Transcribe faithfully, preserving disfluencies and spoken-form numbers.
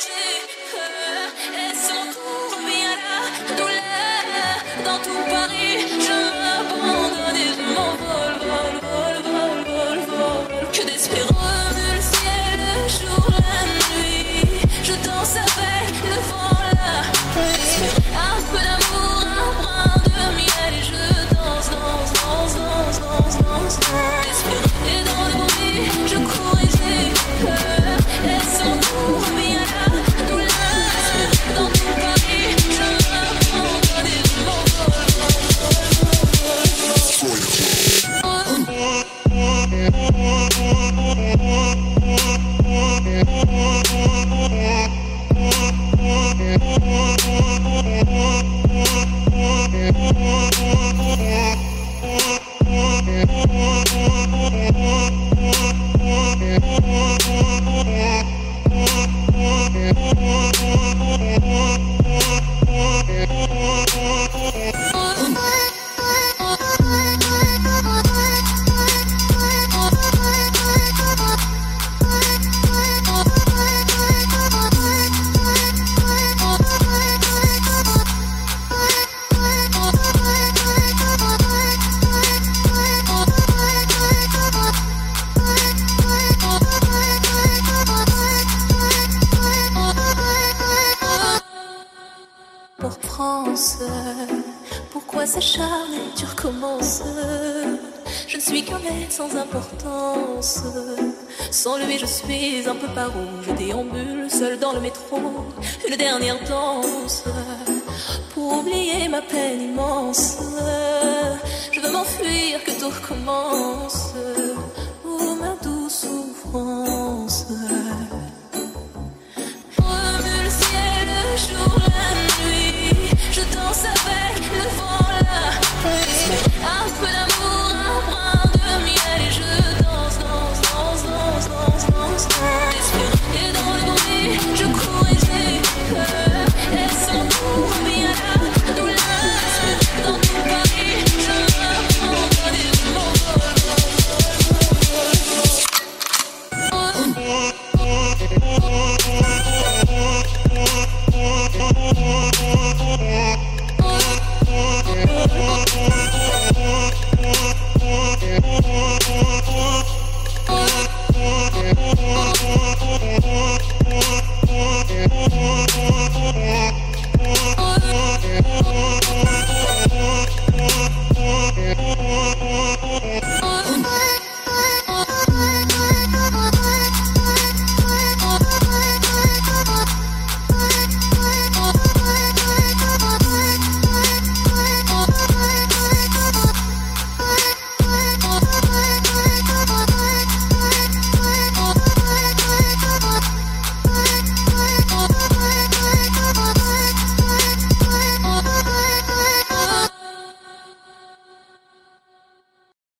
corriger. Est-ce mon tour ou bien la douleur? Dans tout Paris, je m'abandonne et je m'envole, vol, vol, vol, vol, vol. Que d'espérer remuer le ciel, le jour, la nuit. Je danse avec le vent, la pluie. Un peu d'amour, un brin de miel et je danse, danse, danse, danse, danse, danse, danse. Et dans le bruit, je cours et j'ai peur. Est-ce mon tour ou bien la douleur? Dans tout Paris, je m'abandonne et je m'envole, vol, vol, vol, vol. Pour France, pourquoi s'acharner, tu recommences? Je ne suis qu'un être sans importance. Sans lui je suis un peu paro. Je déambule seul dans le métro, une dernière danse pour oublier ma peine immense. Je veux m'enfuir, que tout recommence. Oh ma douce souffrance.